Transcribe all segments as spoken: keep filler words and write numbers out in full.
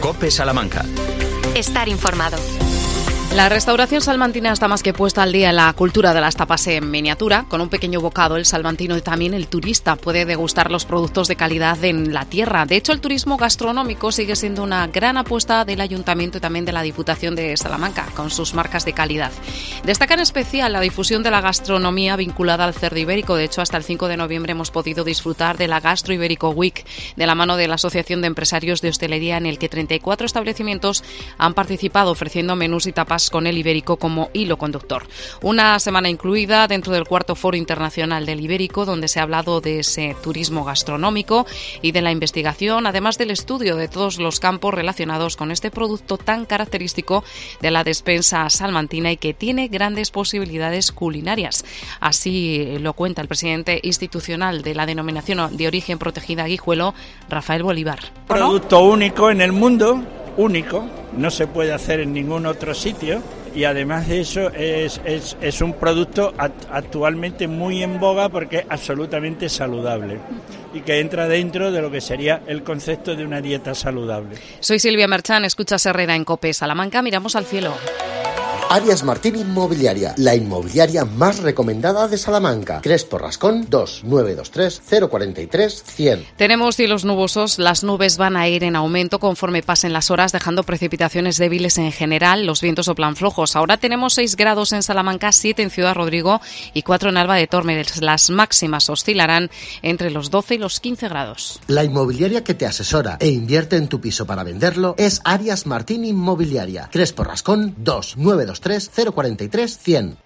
COPE Salamanca. Estar informado. La restauración salmantina está más que puesta al día en la cultura de las tapas en miniatura. Con un pequeño bocado, el salmantino y también el turista puede degustar los productos de calidad en la tierra. De hecho, el turismo gastronómico sigue siendo una gran apuesta del Ayuntamiento y también de la Diputación de Salamanca, con sus marcas de calidad. Destaca en especial la difusión de la gastronomía vinculada al cerdo ibérico. De hecho, hasta el cinco de noviembre hemos podido disfrutar de la Gastro Ibérico Week, de la mano de la Asociación de Empresarios de Hostelería, en el que treinta y cuatro establecimientos han participado ofreciendo menús y tapas con el ibérico como hilo conductor. Una semana incluida dentro del cuarto Foro Internacional del Ibérico, donde se ha hablado de ese turismo gastronómico y de la investigación, además del estudio de todos los campos relacionados con este producto tan característico de la despensa salmantina y que tiene grandes posibilidades culinarias. Así lo cuenta el presidente institucional de la denominación de origen protegida Guijuelo, Rafael Bolívar. Producto único en el mundo, único, no se puede hacer en ningún otro sitio, y además de eso es, es, es un producto actualmente muy en boga porque es absolutamente saludable y que entra dentro de lo que sería el concepto de una dieta saludable. Soy Silvia Merchán, escuchas Herrera en COPE Salamanca, miramos al cielo. Arias Martín Inmobiliaria, la inmobiliaria más recomendada de Salamanca. Crespo Rascón, dos nueve dos tres cero cuatro tres cien. Tenemos cielos nubosos, las nubes van a ir en aumento conforme pasen las horas, dejando precipitaciones débiles en general, los vientos soplan flojos. Ahora tenemos seis grados en Salamanca, siete en Ciudad Rodrigo y cuatro en Alba de Tormes. Las máximas oscilarán entre los doce y los quince grados. La inmobiliaria que te asesora e invierte en tu piso para venderlo es Arias Martín Inmobiliaria. Crespo Rascón, dos nueve dos tres cero cuatro tres cien.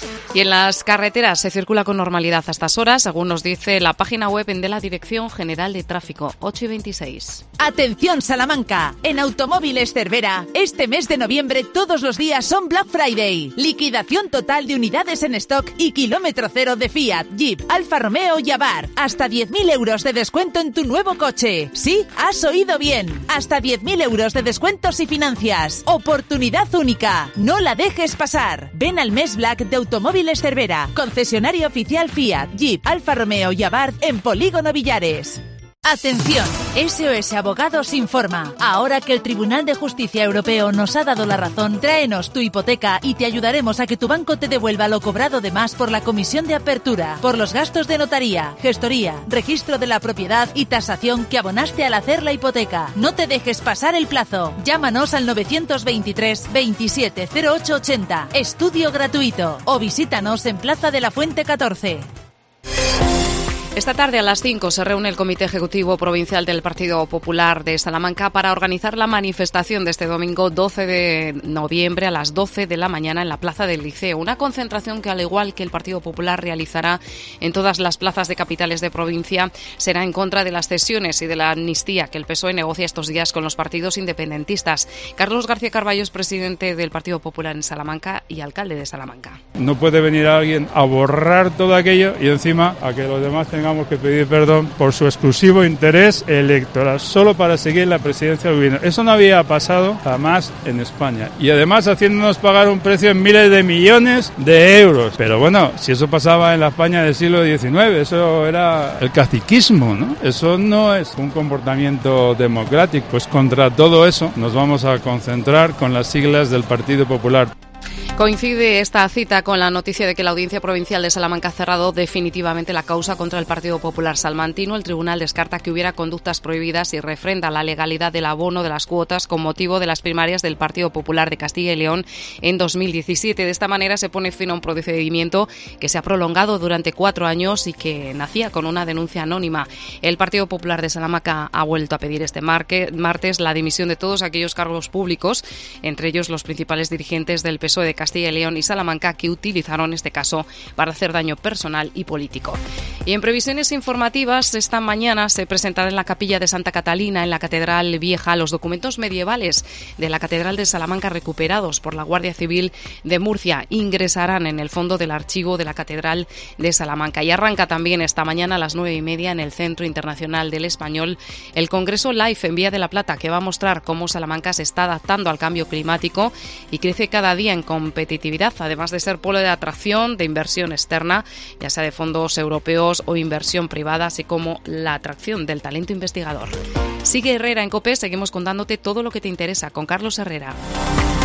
Y en las carreteras se circula con normalidad a estas horas, según nos dice la página web de la Dirección General de Tráfico, ocho y veintiséis. Atención Salamanca, en Automóviles Cervera, este mes de noviembre todos los días son Black Friday. Liquidación total de unidades en stock y kilómetro cero de Fiat, Jeep, Alfa Romeo y Abarth. Hasta diez mil euros de descuento en tu nuevo coche. Sí, has oído bien. Hasta diez mil euros de descuentos y financias. Oportunidad única. No la dejes pasar. Ven al mes Black de Automóviles Cervera, concesionario oficial Fiat, Jeep, Alfa Romeo y Abarth en Polígono Villares. Atención, S O S Abogados informa. Ahora que el Tribunal de Justicia Europeo nos ha dado la razón, tráenos tu hipoteca y te ayudaremos a que tu banco te devuelva lo cobrado de más por la comisión de apertura, por los gastos de notaría, gestoría, registro de la propiedad y tasación que abonaste al hacer la hipoteca. No te dejes pasar el plazo. Llámanos al nueve dos tres, veintisiete, cero ocho ochenta. Estudio gratuito. O visítanos en Plaza de la Fuente catorce. Esta tarde a las cinco se reúne el Comité Ejecutivo Provincial del Partido Popular de Salamanca para organizar la manifestación de este domingo doce de noviembre a las doce de la mañana en la Plaza del Liceo. Una concentración que, al igual que el Partido Popular realizará en todas las plazas de capitales de provincia, será en contra de las cesiones y de la amnistía que el P S O E negocia estos días con los partidos independentistas. Carlos García Carballo es presidente del Partido Popular en Salamanca y alcalde de Salamanca. No puede venir alguien a borrar todo aquello y encima a que los demás tengan tengamos que pedir perdón por su exclusivo interés electoral, solo para seguir la presidencia del gobierno. Eso no había pasado jamás en España. Y además haciéndonos pagar un precio en miles de millones de euros. Pero bueno, si eso pasaba en la España del siglo diecinueve, eso era el caciquismo, ¿no? Eso no es un comportamiento democrático. Pues contra todo eso nos vamos a concentrar con las siglas del Partido Popular. Coincide esta cita con la noticia de que la Audiencia Provincial de Salamanca ha cerrado definitivamente la causa contra el Partido Popular salmantino. El tribunal descarta que hubiera conductas prohibidas y refrenda la legalidad del abono de las cuotas con motivo de las primarias del Partido Popular de Castilla y León en dos mil diecisiete. De esta manera se pone fin a un procedimiento que se ha prolongado durante cuatro años y que nacía con una denuncia anónima. El Partido Popular de Salamanca ha vuelto a pedir este martes la dimisión de todos aquellos cargos públicos, entre ellos los principales dirigentes del P S O E de Castilla y León y Salamanca, que utilizaron este caso para hacer daño personal y político. Y en previsiones informativas, esta mañana se presentará en la capilla de Santa Catalina, en la Catedral Vieja, los documentos medievales de la Catedral de Salamanca recuperados por la Guardia Civil de Murcia. Ingresarán en el fondo del archivo de la Catedral de Salamanca. Y arranca también esta mañana a las nueve y media en el Centro Internacional del Español el Congreso Life en Vía de la Plata, que va a mostrar cómo Salamanca se está adaptando al cambio climático y crece cada día en conversación competitividad, además de ser polo de atracción de inversión externa, ya sea de fondos europeos o inversión privada, así como la atracción del talento investigador. Sigue Herrera en COPE, seguimos contándote todo lo que te interesa con Carlos Herrera.